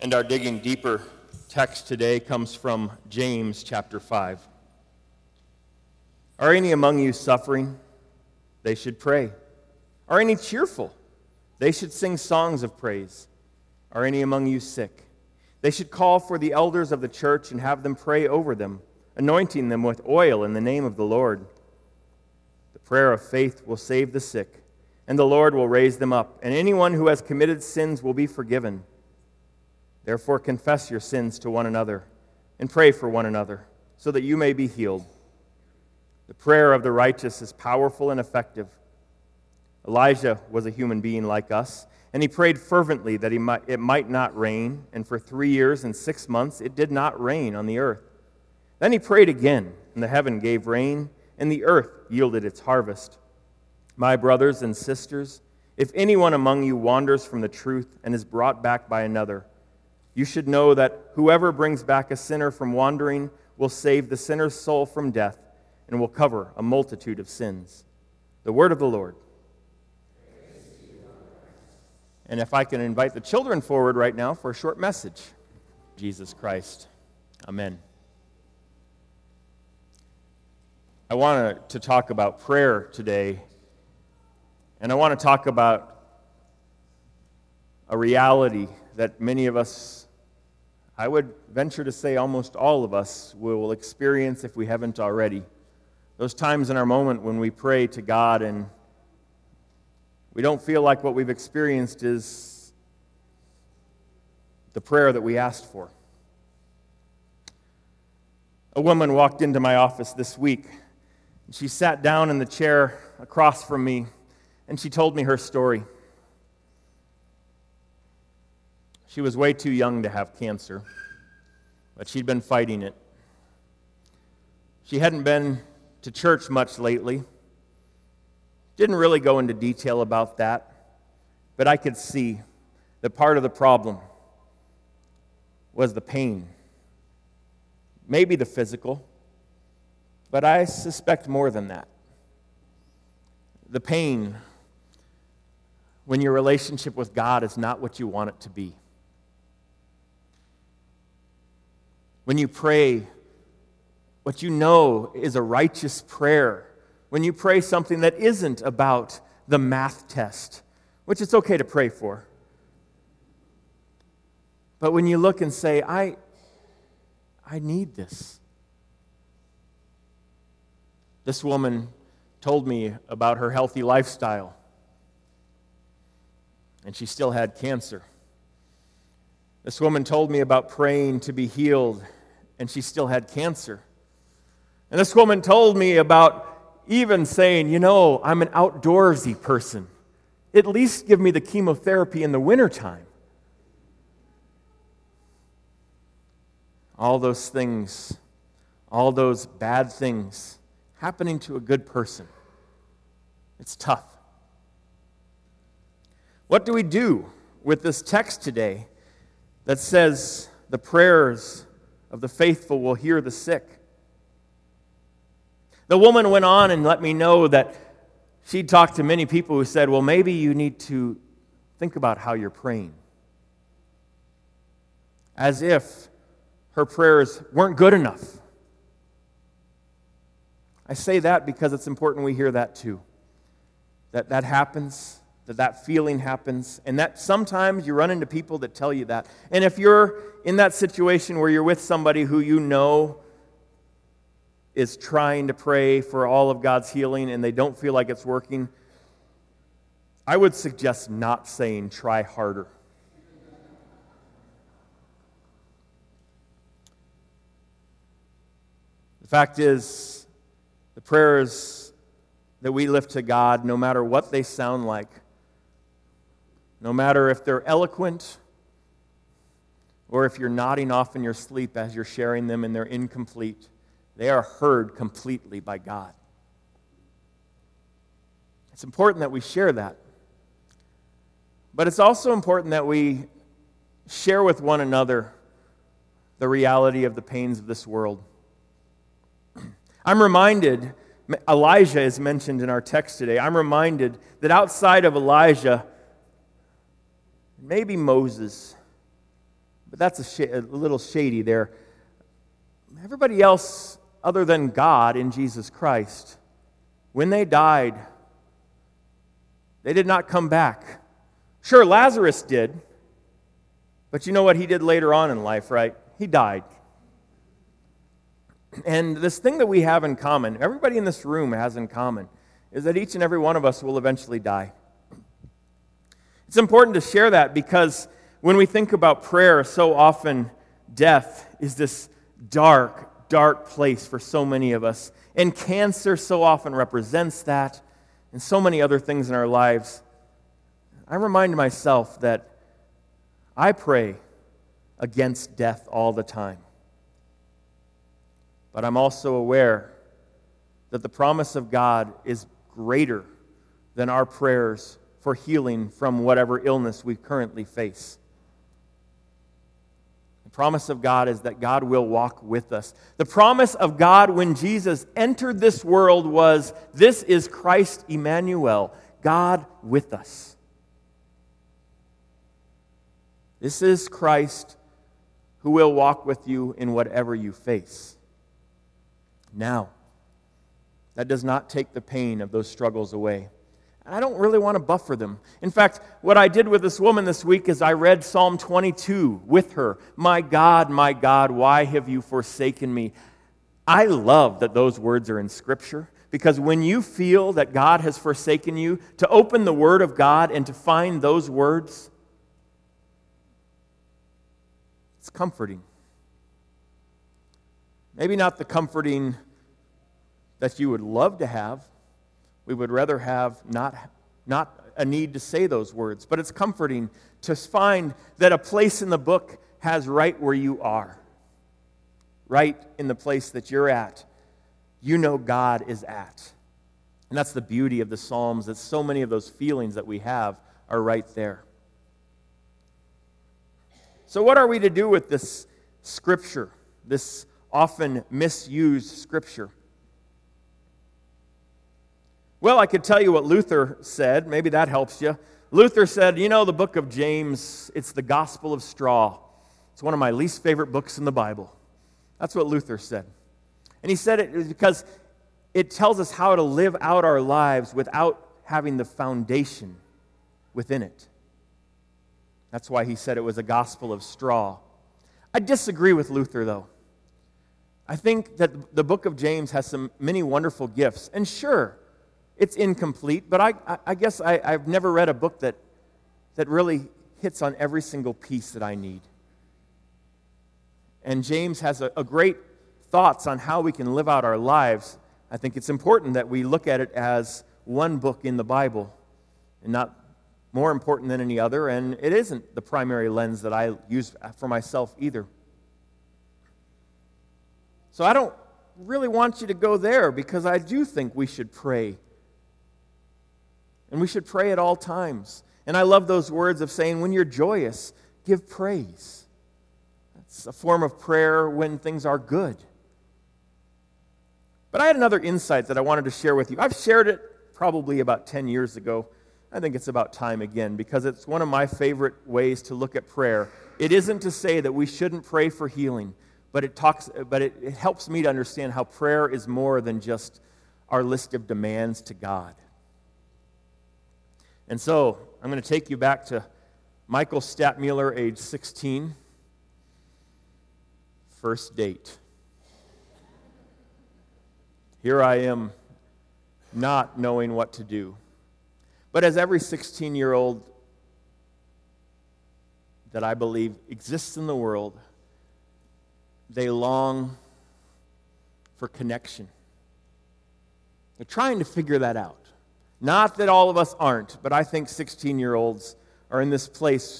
And our digging deeper text today comes from James chapter 5. Are any among you suffering? They should pray. Are any cheerful? They should sing songs of praise. Are any among you sick? They should call for the elders of the church and have them pray over them, anointing them with oil in the name of the Lord. The prayer of faith will save the sick, and the Lord will raise them up, and anyone who has committed sins will be forgiven. Therefore confess your sins to one another, and pray for one another, so that you may be healed. The prayer of the righteous is powerful and effective. Elijah was a human being like us, and he prayed fervently that it might not rain, and for 3 years and 6 months it did not rain on the earth. Then he prayed again, and the heaven gave rain, and the earth yielded its harvest. My brothers and sisters, if anyone among you wanders from the truth and is brought back by another, you should know that whoever brings back a sinner from wandering will save the sinner's soul from death and will cover a multitude of sins. The word of the Lord. And if I can invite the children forward right now for a short message. Jesus Christ. Amen. I want to talk about prayer today, and I want to talk about a reality that many of us, I would venture to say almost all of us, will experience if we haven't already. Those times in our moment when we pray to God and we don't feel like what we've experienced is the prayer that we asked for. A woman walked into my office this week. She sat down in the chair across from me, and she told me her story. She was way too young to have cancer, but she'd been fighting it. She hadn't been to church much lately. Didn't really go into detail about that, but I could see that part of the problem was the pain. Maybe the physical, but I suspect more than that. The pain when your relationship with God is not what you want it to be. When you pray what you know is a righteous prayer, when you pray something that isn't about the math test, which it's okay to pray for. But when you look and say, I need this. This woman told me about her healthy lifestyle, and she still had cancer. This woman told me about praying to be healed, and she still had cancer. And this woman told me about even saying, I'm an outdoorsy person. At least give me the chemotherapy in the wintertime. All those things, all those bad things happening to a good person. It's tough. What do we do with this text today that says the prayers of the faithful will heal the sick? The woman went on and let me know that she'd talked to many people who said, well, maybe you need to think about how you're praying. As if her prayers weren't good enough. I say that because it's important we hear that too. That happens, that feeling happens, and that sometimes you run into people that tell you that. And if you're in that situation where you're with somebody who you know is trying to pray for all of God's healing and they don't feel like it's working, I would suggest not saying try harder. The fact is, the prayers that we lift to God, no matter what they sound like, no matter if they're eloquent or if you're nodding off in your sleep as you're sharing them and they're incomplete, they are heard completely by God. It's important that we share that. But it's also important that we share with one another the reality of the pains of this world. I'm reminded, Elijah is mentioned in our text today. I'm reminded that outside of Elijah, maybe Moses, but that's a little shady there. Everybody else other than God in Jesus Christ, when they died, they did not come back. Sure, Lazarus did, but you know what he did later on in life, right? He died. And this thing that we have in common, everybody in this room has in common, is that each and every one of us will eventually die. It's important to share that because when we think about prayer, so often death is this dark, dark place for so many of us. And cancer so often represents that, and so many other things in our lives. I remind myself that I pray against death all the time. But I'm also aware that the promise of God is greater than our prayers for healing from whatever illness we currently face. The promise of God is that God will walk with us. The promise of God when Jesus entered this world was, this is Christ Emmanuel, God with us. This is Christ who will walk with you in whatever you face. Now, that does not take the pain of those struggles away. And I don't really want to buffer them. In fact, what I did with this woman this week is I read Psalm 22 with her. My God, why have you forsaken me? I love that those words are in Scripture, because when you feel that God has forsaken you, to open the Word of God and to find those words, it's comforting. Maybe not the comforting that you would love to have. We would rather have not a need to say those words, but it's comforting to find that a place in the book has right where you are, right in the place that you're at. You know God is at. And that's the beauty of the Psalms, that so many of those feelings that we have are right there. So what are we to do with this Scripture, this often misused Scripture? Well, I could tell you what Luther said. Maybe that helps you. Luther said, the book of James, it's the gospel of straw. It's one of my least favorite books in the Bible. That's what Luther said. And he said it because it tells us how to live out our lives without having the foundation within it. That's why he said it was a gospel of straw. I disagree with Luther, though. I think that the book of James has many wonderful gifts. And sure, it's incomplete, but I guess I've never read a book that really hits on every single piece that I need. And James has a great thoughts on how we can live out our lives. I think it's important that we look at it as one book in the Bible and not more important than any other, and it isn't the primary lens that I use for myself either. So I don't really want you to go there, because I do think we should pray. And we should pray at all times. And I love those words of saying, when you're joyous, give praise. That's a form of prayer when things are good. But I had another insight that I wanted to share with you. I've shared it probably about 10 years ago. I think it's about time again, because it's one of my favorite ways to look at prayer. It isn't to say that we shouldn't pray for healing, but it helps me to understand how prayer is more than just our list of demands to God. And so, I'm going to take you back to Michael Stadtmuller, age 16. First date. Here I am, not knowing what to do. But as every 16-year-old that I believe exists in the world, they long for connection. They're trying to figure that out. Not that all of us aren't, but I think 16-year-olds are in this place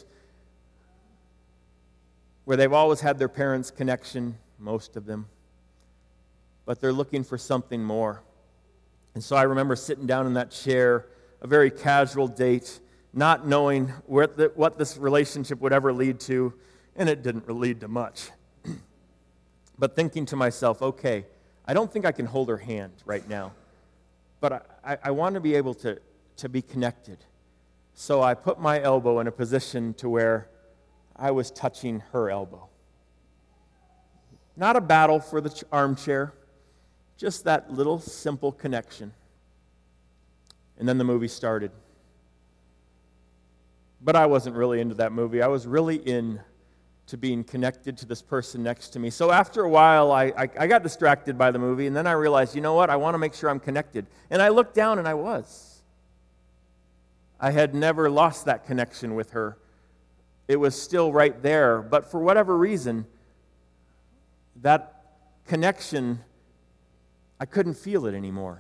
where they've always had their parents' connection, most of them, but they're looking for something more. And so I remember sitting down in that chair, a very casual date, not knowing what this relationship would ever lead to, and it didn't lead to much. But thinking to myself, okay, I don't think I can hold her hand right now, but I want to be able to be connected. So I put my elbow in a position to where I was touching her elbow. Not a battle for the armchair, just that little simple connection. And then the movie started. But I wasn't really into that movie. I was really into being connected to this person next to me. So after a while, I got distracted by the movie, and then I realized, you know what? I want to make sure I'm connected. And I looked down, and I was. I had never lost that connection with her. It was still right there. But for whatever reason, that connection, I couldn't feel it anymore.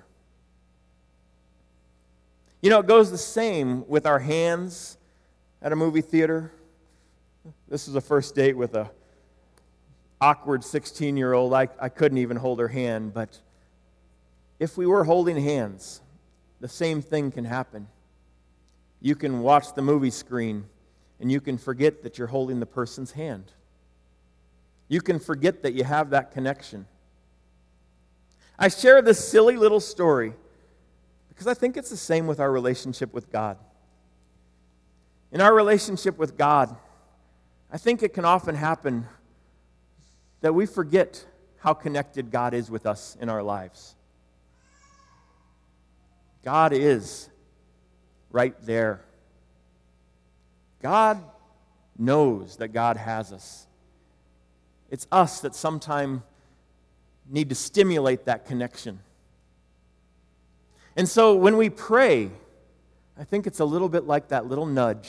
You know, it goes the same with our hands at a movie theater. This was a first date with a awkward 16-year-old. I couldn't even hold her hand, but if we were holding hands, the same thing can happen. You can watch the movie screen, and you can forget that you're holding the person's hand. You can forget that you have that connection. I share this silly little story because I think it's the same with our relationship with God. In our relationship with God, I think it can often happen that we forget how connected God is with us in our lives. God is right there. God knows that God has us. It's us that sometimes need to stimulate that connection. And so when we pray, I think it's a little bit like that little nudge.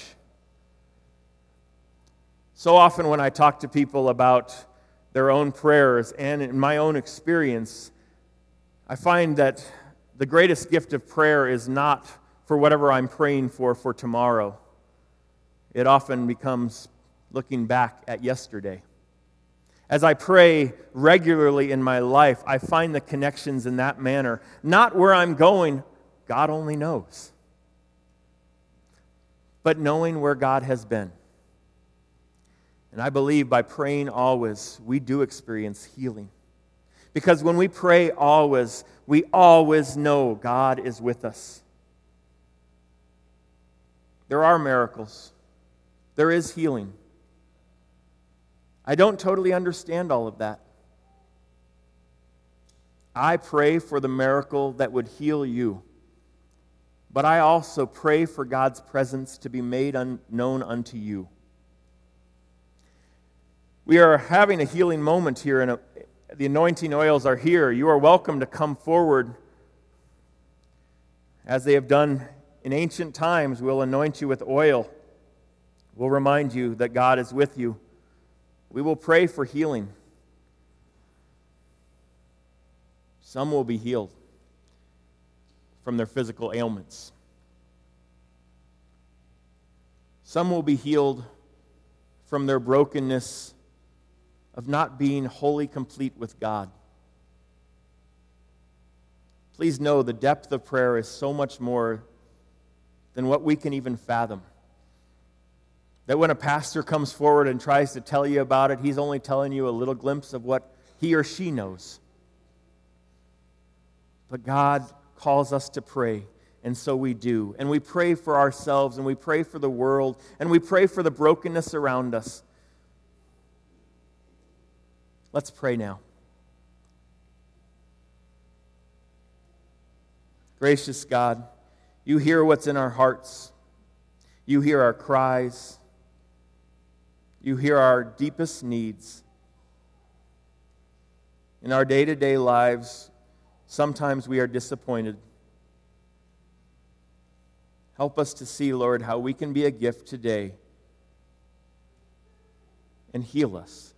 So often when I talk to people about their own prayers and in my own experience, I find that the greatest gift of prayer is not for whatever I'm praying for tomorrow. It often becomes looking back at yesterday. As I pray regularly in my life, I find the connections in that manner. Not where I'm going, God only knows. But knowing where God has been. And I believe by praying always, we do experience healing. Because when we pray always, we always know God is with us. There are miracles. There is healing. I don't totally understand all of that. I pray for the miracle that would heal you. But I also pray for God's presence to be made known unto you. We are having a healing moment here, and the anointing oils are here. You are welcome to come forward. As they have done in ancient times, we'll anoint you with oil. We'll remind you that God is with you. We will pray for healing. Some will be healed from their physical ailments. Some will be healed from their brokenness of not being wholly complete with God. Please know the depth of prayer is so much more than what we can even fathom. That when a pastor comes forward and tries to tell you about it, he's only telling you a little glimpse of what he or she knows. But God calls us to pray, and so we do. And we pray for ourselves, and we pray for the world, and we pray for the brokenness around us. Let's pray now. Gracious God, you hear what's in our hearts. You hear our cries. You hear our deepest needs. In our day-to-day lives, sometimes we are disappointed. Help us to see, Lord, how we can be a gift today and heal us.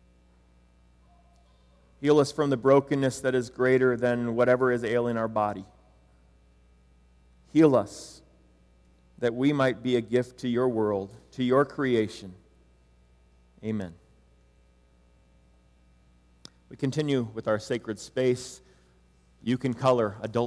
Heal us from the brokenness that is greater than whatever is ailing our body. Heal us that we might be a gift to your world, to your creation. Amen. We continue with our sacred space. You can color adult